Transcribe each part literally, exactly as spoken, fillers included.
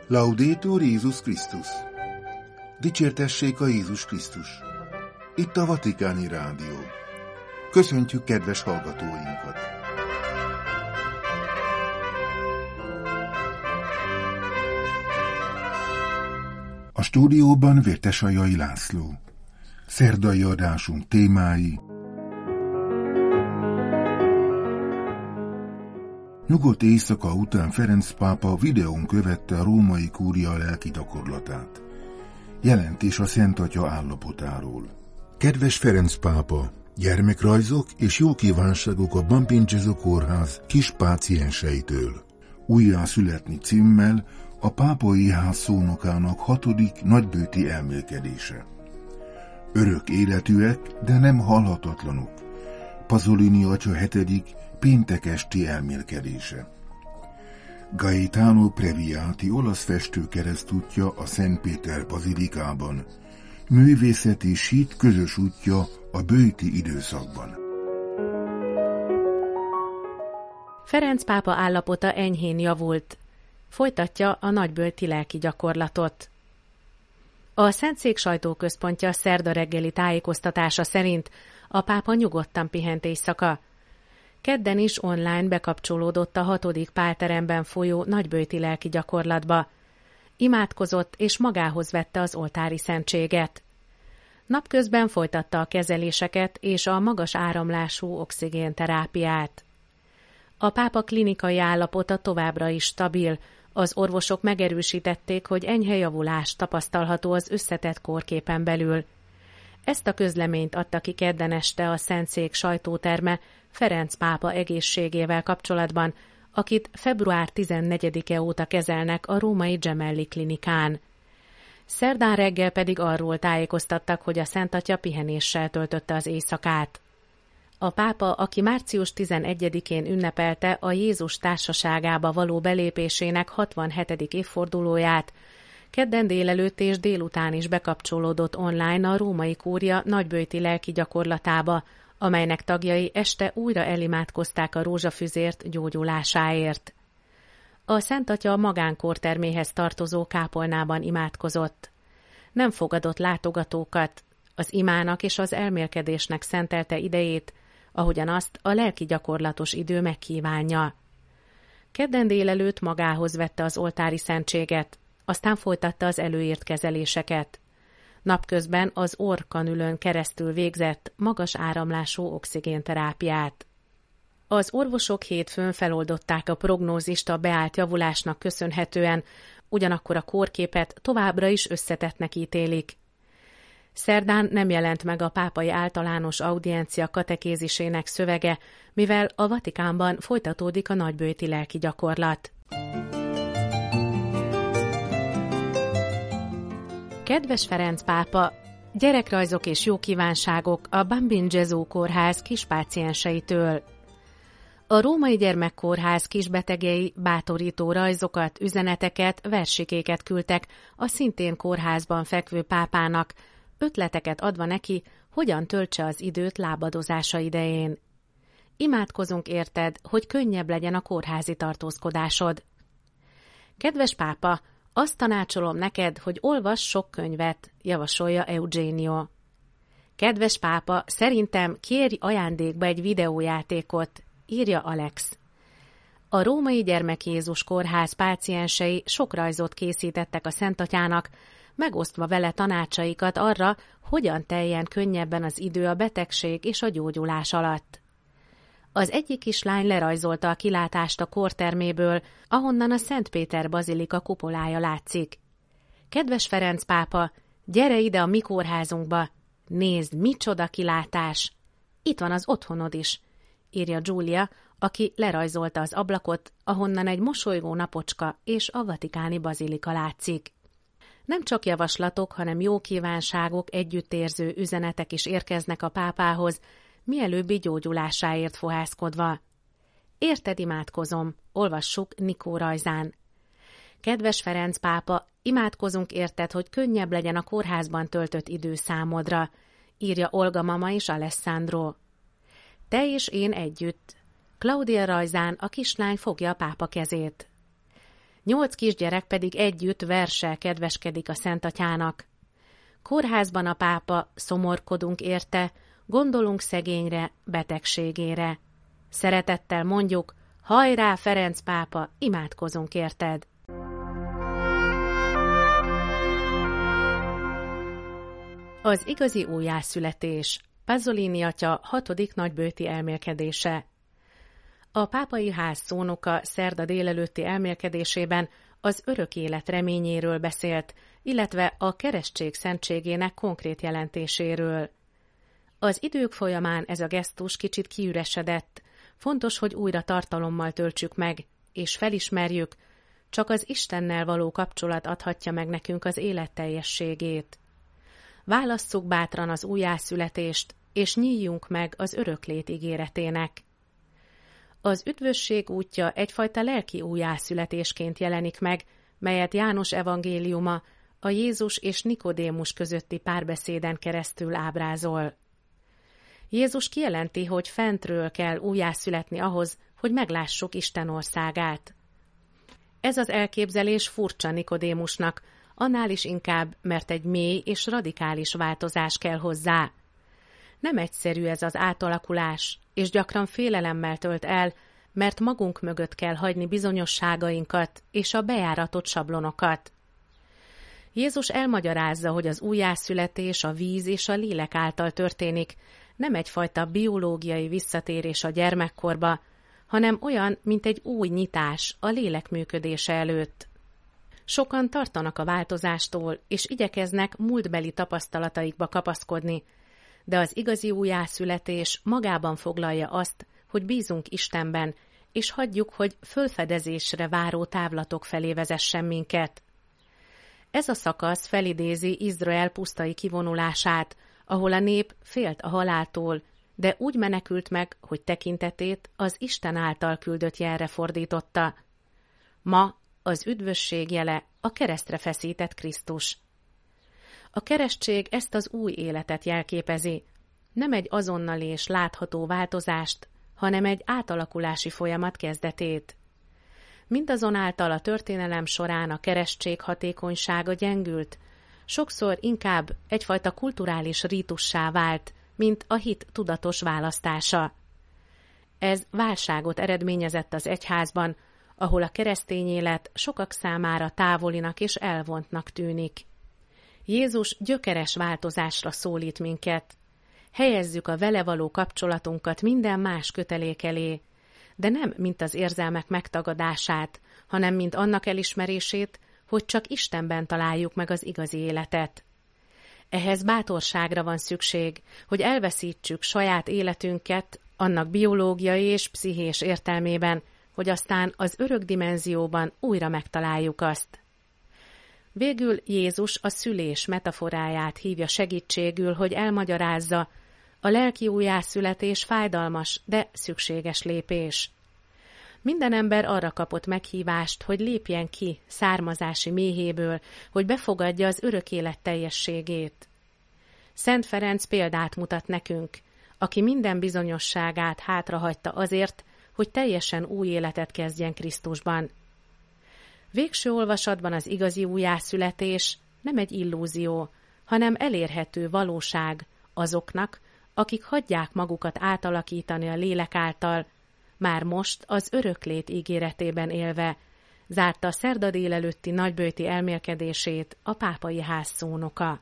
Laudetur Jézus Krisztus! Dicsértessék a Jézus Krisztus! Itt a Vatikáni Rádió. Köszöntjük kedves hallgatóinkat! A stúdióban Vértesajai László. Szerdai adásunk témái: nyugodt éjszaka után Ferenc pápa videón követte a római kúria lelki gyakorlatát. Jelentés a Szent Atya állapotáról. Kedves Ferenc pápa! Gyermekrajzok és jó kívánságok a Bambin Gesù kórház kis pácienseitől. Újjá születni címmel a pápai ház szónokának hatodik nagybőti elmélkedése. Örök életűek, de nem halhatatlanok. Pasolini atya hetedik péntek esti elmélkedése. Gaetano Previati olasz festő keresztútja a Szent Péter bazilikában, művészeti sít közös útja a böjti időszakban. Ferenc pápa állapota enyhén javult. Folytatja a nagyböjti lelki gyakorlatot. A Szentszék sajtóközpontja szerda reggeli tájékoztatása szerint a pápa nyugodtan pihent éjszaka. Kedden is online bekapcsolódott a hatodik pálteremben folyó nagyböjti lelki gyakorlatba. Imádkozott és magához vette az oltári szentséget. Napközben folytatta a kezeléseket és a magas áramlású oxigénterápiát. A pápa klinikai állapota továbbra is stabil, az orvosok megerősítették, hogy enyhe javulás tapasztalható az összetett kórképen belül. Ezt a közleményt adta ki kedden este a Szentszék sajtóterme Ferenc pápa egészségével kapcsolatban, akit február tizennegyedike óta kezelnek a római Gemelli klinikán. Szerdán reggel pedig arról tájékoztattak, hogy a Szent Atya pihenéssel töltötte az éjszakát. A pápa, aki március tizenegyedikén ünnepelte a Jézus társaságába való belépésének hatvanhetedik évfordulóját, kedden délelőtt és délután is bekapcsolódott online a római kúria nagyböjti lelki gyakorlatába, amelynek tagjai este újra elimádkozták a rózsafüzért gyógyulásáért. A Szent Atya magánkórterméhez tartozó kápolnában imádkozott. Nem fogadott látogatókat, az imának és az elmélkedésnek szentelte idejét, ahogyan azt a lelki gyakorlatos idő megkívánja. Kedden délelőtt magához vette az oltári szentséget, aztán folytatta az előírt kezeléseket. Napközben az orrkanülön keresztül végzett magas áramlású oxigénterápiát. Az orvosok hétfőn feloldották a prognózist a beállt javulásnak köszönhetően, ugyanakkor a kórképet továbbra is összetettnek ítélik. Szerdán nem jelent meg a pápai általános audiencia katekézisének szövege, mivel a Vatikánban folytatódik a nagyböjti lelki gyakorlat. Kedves Ferenc pápa! Gyerekrajzok és jó kívánságok a Bambin Gesù kórház kispácienseitől. A Római Gyermekkórház kisbetegei bátorító rajzokat, üzeneteket, versikéket küldtek a szintén kórházban fekvő pápának, ötleteket adva neki, hogyan töltse az időt lábadozása idején. Imádkozunk érted, hogy könnyebb legyen a kórházi tartózkodásod. Kedves pápa, azt tanácsolom neked, hogy olvass sok könyvet, javasolja Eugenio. Kedves pápa, szerintem kérj ajándékba egy videójátékot, írja Alex. A Római Gyermek Jézus kórház páciensei sok rajzot készítettek a Szent Atyának, megosztva vele tanácsaikat arra, hogyan teljen könnyebben az idő a betegség és a gyógyulás alatt. Az egyik kislány lerajzolta a kilátást a kórterméből, ahonnan a Szent Péter bazilika kupolája látszik. Kedves Ferenc pápa, gyere ide a mi kórházunkba! Nézd, micsoda kilátás! Itt van az otthonod is, írja Giulia, aki lerajzolta az ablakot, ahonnan egy mosolygó napocska és a vatikáni bazilika látszik. Nem csak javaslatok, hanem jó kívánságok, együttérző üzenetek is érkeznek a pápához, mielőbbi gyógyulásáért fohászkodva. Érted, imádkozom, olvassuk Nikó rajzán. Kedves Ferenc pápa, imádkozunk érted, hogy könnyebb legyen a kórházban töltött idő számodra, írja Olga mama és Alessandro. Te és én együtt. Claudia rajzán a kislány fogja a pápa kezét. nyolc kisgyerek pedig együtt verssel kedveskedik a Szentatyának. Kórházban a pápa, szomorkodunk érte, gondolunk szegényre, betegségére. Szeretettel mondjuk, hajrá Ferenc pápa, imádkozunk érted! Az igazi újjászületés, Pasolini atya hatodik nagybőti elmélkedése. A pápai ház szónoka szerda délelőtti elmélkedésében az örök élet reményéről beszélt, illetve a keresztség szentségének konkrét jelentéséről. Az idők folyamán ez a gesztus kicsit kiüresedett, fontos, hogy újra tartalommal töltsük meg, és felismerjük, csak az Istennel való kapcsolat adhatja meg nekünk az élet teljességét. Válasszuk bátran az újjászületést, és nyíljunk meg az öröklét ígéretének. Az üdvösség útja egyfajta lelki újjászületésként jelenik meg, melyet János evangéliuma a Jézus és Nikodémus közötti párbeszéden keresztül ábrázol. Jézus kijelenti, hogy fentről kell újjászületni ahhoz, hogy meglássuk Isten országát. Ez az elképzelés furcsa Nikodémusnak, annál is inkább, mert egy mély és radikális változás kell hozzá. Nem egyszerű ez az átalakulás, és gyakran félelemmel tölt el, mert magunk mögött kell hagyni bizonyosságainkat és a bejáratott sablonokat. Jézus elmagyarázza, hogy az újjászületés a víz és a lélek által történik, nem egyfajta biológiai visszatérés a gyermekkorba, hanem olyan, mint egy új nyitás a lélek működése előtt. Sokan tartanak a változástól, és igyekeznek múltbeli tapasztalataikba kapaszkodni, de az igazi újjászületés magában foglalja azt, hogy bízunk Istenben, és hagyjuk, hogy fölfedezésre váró távlatok felé vezessen minket. Ez a szakasz felidézi Izrael pusztai kivonulását, ahol a nép félt a haláltól, de úgy menekült meg, hogy tekintetét az Isten által küldött jelre fordította. Ma az üdvösség jele a keresztre feszített Krisztus. A keresztség ezt az új életet jelképezi, nem egy azonnali és látható változást, hanem egy átalakulási folyamat kezdetét. Mindazonáltal a történelem során a keresztség hatékonysága gyengült, sokszor inkább egyfajta kulturális rítussá vált, mint a hit tudatos választása. Ez válságot eredményezett az egyházban, ahol a keresztény élet sokak számára távolinak és elvontnak tűnik. Jézus gyökeres változásra szólít minket. Helyezzük a vele való kapcsolatunkat minden más kötelék elé, de nem mint az érzelmek megtagadását, hanem mint annak elismerését, hogy csak Istenben találjuk meg az igazi életet. Ehhez bátorságra van szükség, hogy elveszítsük saját életünket annak biológiai és pszichés értelmében, hogy aztán az örök dimenzióban újra megtaláljuk azt. Végül Jézus a szülés metaforáját hívja segítségül, hogy elmagyarázza, a lelki újjászületés fájdalmas, de szükséges lépés. Minden ember arra kapott meghívást, hogy lépjen ki származási méhéből, hogy befogadja az örök élet teljességét. Szent Ferenc példát mutat nekünk, aki minden bizonyosságát hátrahagyta azért, hogy teljesen új életet kezdjen Krisztusban. Végső olvasatban az igazi újjászületés nem egy illúzió, hanem elérhető valóság azoknak, akik hagyják magukat átalakítani a lélek által, már most az öröklét ígéretében élve, zárta a szerda délelőtti nagybőti elmélkedését a pápai ház szónoka.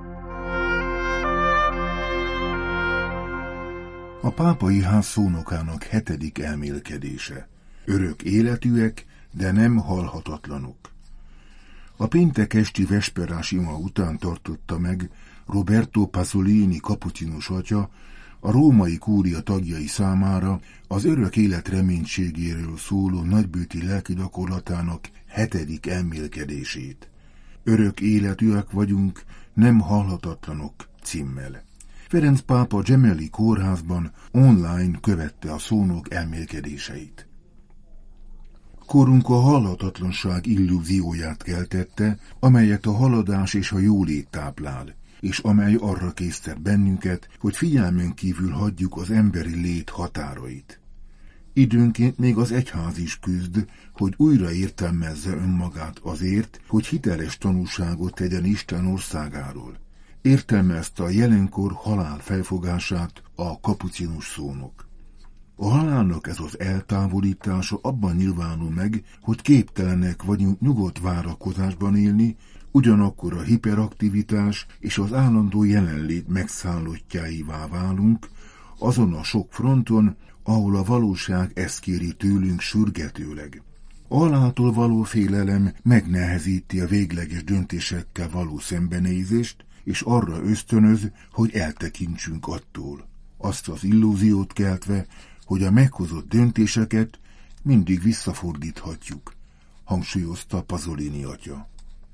A pápai ház szónokának hetedik elmélkedése. Örök életűek, de nem halhatatlanok. A péntek esti vesperás ima után tartotta meg Roberto Pasolini kapucinus atya a római kúria tagjai számára az örök élet reménységéről szóló nagybőti lelki gyakorlatának hetedik elmélkedését. Örök életűek vagyunk, nem halhatatlanok címmel. Ferenc pápa Gemelli kórházban online követte a szónok elmélkedéseit. Korunk a halhatatlanság illúzióját keltette, amelyet a haladás és a jólét táplál, és amely arra késztet bennünket, hogy figyelmen kívül hagyjuk az emberi lét határait. Időnként még az egyház is küzd, hogy újra értelmezze önmagát azért, hogy hiteles tanúságot tegyen Isten országáról. Értelmezte a jelenkor halál felfogását a kapucinus szónok. A halálnak ez az eltávolítása abban nyilvánul meg, hogy képtelenek vagyunk nyugodt várakozásban élni, ugyanakkor a hiperaktivitás és az állandó jelenlét megszállottjáivá válunk, azon a sok fronton, ahol a valóság ezt kéri tőlünk sürgetőleg. A haláltól való félelem megnehezíti a végleges döntésekkel való szembenézést, és arra ösztönöz, hogy eltekintsünk attól. Azt az illúziót keltve, hogy a meghozott döntéseket mindig visszafordíthatjuk, hangsúlyozta Pasolini atya.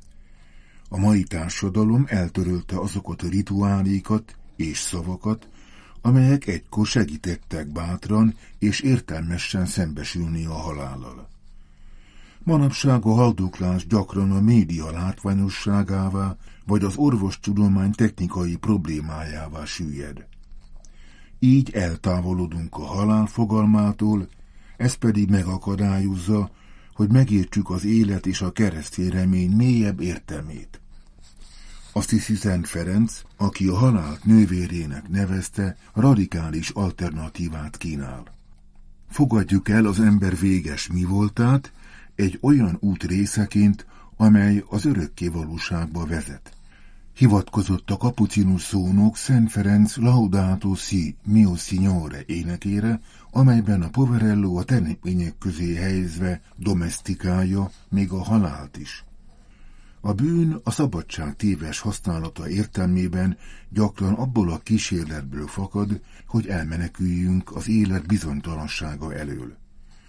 A mai társadalom eltörölte azokat a rituálékat és szavakat, amelyek egykor segítettek bátran és értelmesen szembesülni a halállal. Manapság a haldoklás gyakran a média látványosságává vagy az orvostudomány technikai problémájává süllyed. Így eltávolodunk a halál fogalmától, ez pedig megakadályozza, hogy megértsük az élet és a keresztény remény mélyebb értelmét. Azt hiszi Szent Ferenc, aki a halált nővérének nevezte, radikális alternatívát kínál. Fogadjuk el az ember véges mi voltát egy olyan út részeként, amely az örökké valóságba vezet. Hivatkozott a kapucinus szónok Szent Ferenc Laudato si mio Signore énekére, amelyben a poverello a teremtmények közé helyezve domesztikálja még a halált is. A bűn a szabadság téves használata értelmében gyakran abból a kísérletből fakad, hogy elmeneküljünk az élet bizonytalansága elől.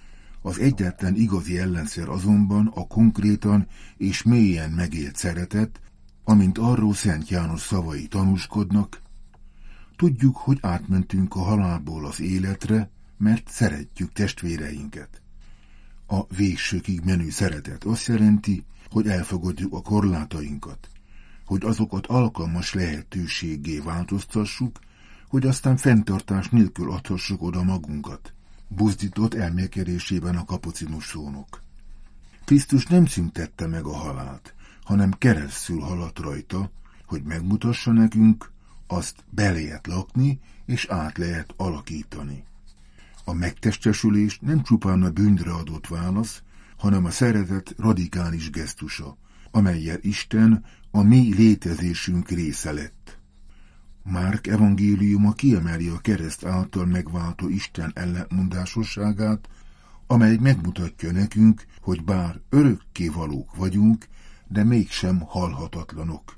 Az egyetlen igazi ellenszer azonban a konkrétan és mélyen megélt szeretet, amint arról Szent János szavai tanúskodnak, tudjuk, hogy átmentünk a halálból az életre, mert szeretjük testvéreinket. A végsőkig menő szeretet azt jelenti, hogy elfogadjuk a korlátainkat, hogy azokat alkalmas lehetőséggé változtassuk, hogy aztán fenntartás nélkül adhassuk oda magunkat, buzdított elmélkedésében a kapucinus szónok. Krisztus nem szüntette meg a halált, hanem keresztül haladt rajta, hogy megmutassa nekünk, azt be lehet lakni, és át lehet alakítani. A megtestesülés nem csupán a bűnre adott válasz, hanem a szeretet radikális gesztusa, amellyel Isten a mi létezésünk része lett. Márk evangéliuma kiemeli a kereszt által megváltó Isten ellentmondásosságát, amely megmutatja nekünk, hogy bár örökkévalók vagyunk, de mégsem halhatatlanok.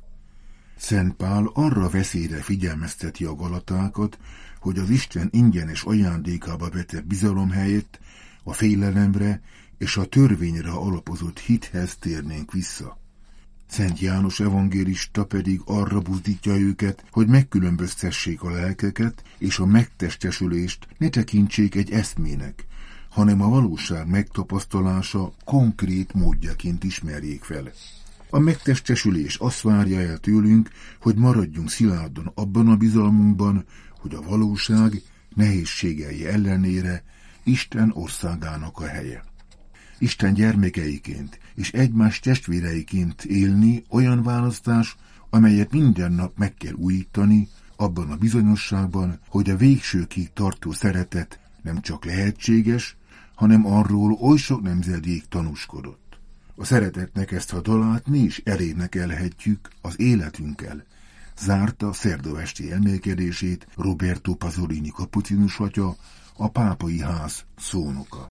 Szent Pál arra veszélyre figyelmezteti a galatákat, hogy az Isten ingyenes ajándékába vetett bizalom helyett a félelemre és a törvényre alapozott hithez térnénk vissza. Szent János evangélista pedig arra buzdítja őket, hogy megkülönböztessék a lelkeket, és a megtestesülést ne tekintsék egy eszmének, hanem a valóság megtapasztalása konkrét módjaként ismerjék fel. A megtestesülés azt várja el tőlünk, hogy maradjunk szilárdan abban a bizalmunkban, hogy a valóság nehézségei ellenére Isten országának a helye. Isten gyermekeiként és egymás testvéreiként élni olyan választás, amelyet minden nap meg kell újítani, abban a bizonyosságban, hogy a végsőkig tartó szeretet nem csak lehetséges, hanem arról oly sok nemzedék tanúskodott. A szeretetnek ezt a dalát mi is elénekelhetjük az életünkkel, zárta szerdaesti elmélkedését Roberto Pasolini kapucinus atya, a pápai ház szónoka.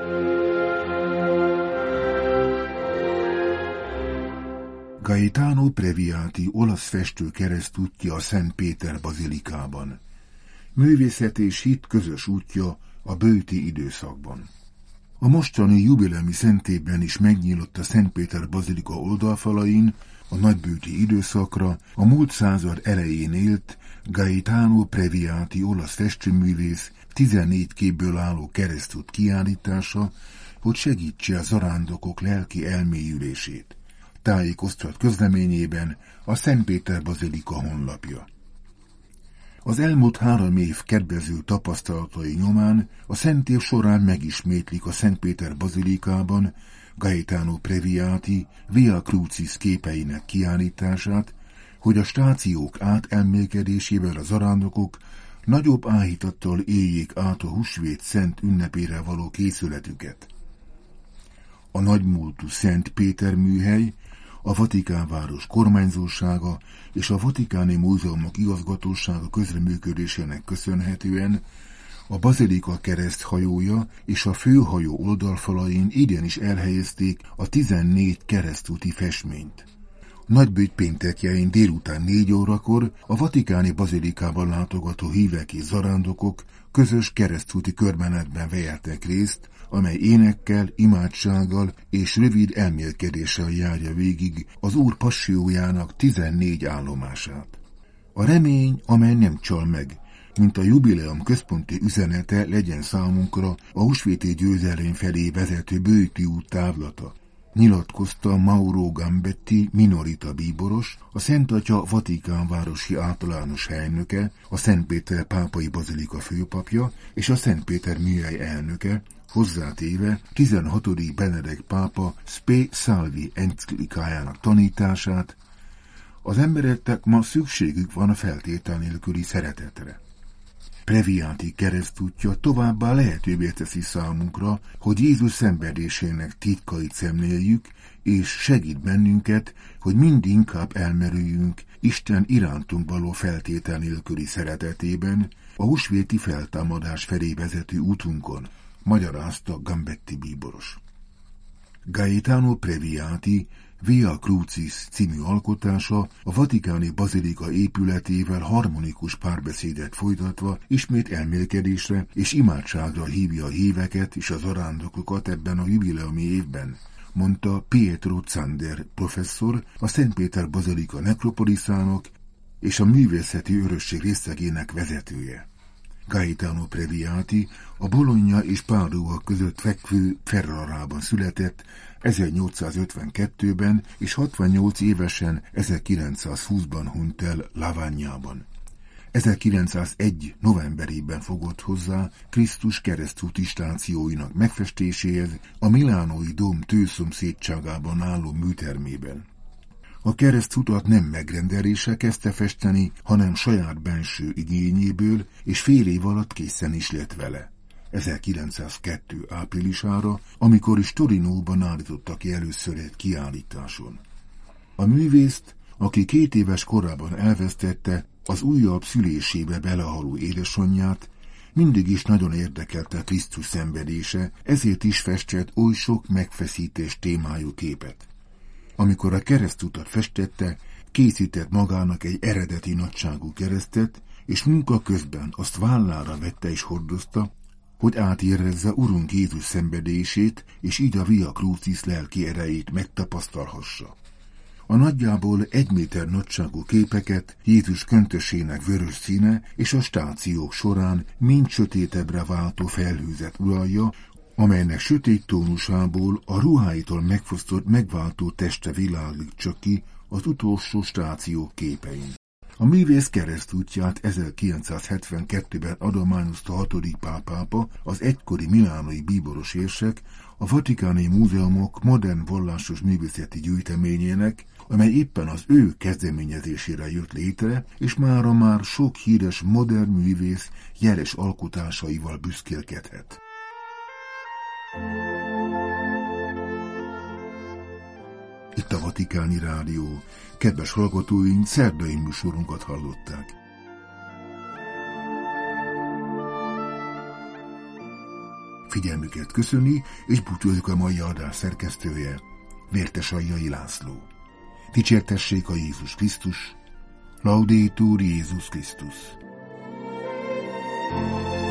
Gaetano Previati olasz festő keresztútja a Szent Péter bazilikában. Művészet és hit közös útja a böjti időszakban. A mostani jubileumi szentében is megnyílott a Szent Péter bazilika oldalfalain a nagyböjti időszakra a múlt század elején élt Gaetano Previati olasz festőművész tizennégy képből álló keresztút kiállítása, hogy segítse a zarándokok lelki elmélyülését. Tájékoztat közleményében a Szent Péter bazilika honlapja. Az elmúlt három év kedvező tapasztalatai nyomán a Szent Év során megismétlik a Szentpéter bazilikában Gaetano Previati Via Crucis képeinek kiállítását, hogy a stációk átelmélkedésével a zarándokok nagyobb áhítattal éljék át a húsvét szent ünnepére való készületüket. A nagymúltú Szent Péter műhely, a Vatikánváros kormányzósága és a Vatikáni Múzeumok igazgatósága közreműködésének köszönhetően a bazilika kereszthajója és a főhajó oldalfalain idén is elhelyezték a tizennégy keresztúti festményt. Nagybőjt péntekjein délután négy órakor a vatikáni bazilikában látogató hívek és zarándokok közös keresztúti körbenetben vehetnek részt, amely énekkel, imádsággal és rövid elmélkedéssel járja végig az Úr passiójának tizennégy állomását. A remény, amely nem csal meg, mint a jubileum központi üzenete legyen számunkra a húsvéti győzelem felé vezető bőjti út távlata, nyilatkozta Mauro Gambetti minorita bíboros, a Szent Atya Vatikánvárosi általános helynöke, a Szentpéter pápai bazilika főpapja és a Szentpéter műhely elnöke, hozzátéve tizenhatodik Benedek pápa Spe Salvi enciklikájának tanítását: az embereknek ma szükségük van a feltétel nélküli szeretetre. Previati keresztútja továbbá lehetővé teszi számunkra, hogy Jézus szenvedésének titkait szemléljük, és segít bennünket, hogy mind inkább elmerüljünk Isten irántunk való feltétel nélküli szeretetében, a húsvéti feltámadás felé vezető útunkon, magyarázta Gambetti bíboros. Gaetano Previati Via Crucis című alkotása a vatikáni bazilika épületével harmonikus párbeszédet folytatva ismét elmélkedésre és imádságra hívja a híveket és az zarándokokat ebben a jubileumi évben, mondta Pietro Zander professzor, a Szentpéter bazilika nekropoliszának és a művészeti örökség részlegének vezetője. Gaetano Previati a Bologna és Pádua között fekvő Ferrarában született ezernyolcszázötvenkettőben, és hatvannyolc évesen ezerkilencszázhúszban hunyt el Lavagnában. ezerkilencszázegy novemberében fogott hozzá Krisztus keresztúti stációinak megfestéséhez a milánói dóm tőszomszédságában álló műtermében. A keresztutat nem megrendelése kezdte festeni, hanem saját benső igényéből, és fél év alatt készen is lett vele. ezerkilencszázkettő áprilisára, amikor is Torinóban állította ki először egy kiállításon. A művészt, aki két éves korában elvesztette az újabb szülésébe belehaló édesanyját, mindig is nagyon érdekelte Krisztus szenvedése, ezért is festett oly sok megfeszítés témájú képet. Amikor a keresztutat festette, készített magának egy eredeti nagyságú keresztet, és munka közben azt vállára vette és hordozta, hogy átérezze Urunk Jézus szenvedését, és így a Via Crucis lelki erejét megtapasztalhassa. A nagyjából egy méter nagyságú képeket Jézus köntösének vörös színe és a stációk során mind sötétebbre váltó felhőzet uralja, amelynek sötét tónusából a ruháitól megfosztott megváltó teste világlik csak ki az utolsó stációk képein. A művész keresztútját ezerkilencszázhetvenkettőben adományozta hatodik pápápa, az egykori milánói bíboros érsek, a Vatikáni Múzeumok modern vallásos művészeti gyűjteményének, amely éppen az ő kezdeményezésére jött létre, és mára már sok híres modern művész jeles alkotásaival büszkélkedhet. Itt a Vatikáni Rádió. Kedves hallgatóink, szerdai műsorunkat hallották. Figyelmüket köszöni, és búcsúzik a mai adás szerkesztője, Vértes Aljai László. Dicsértessék a Jézus Krisztus, Laudetur Jézus Krisztus.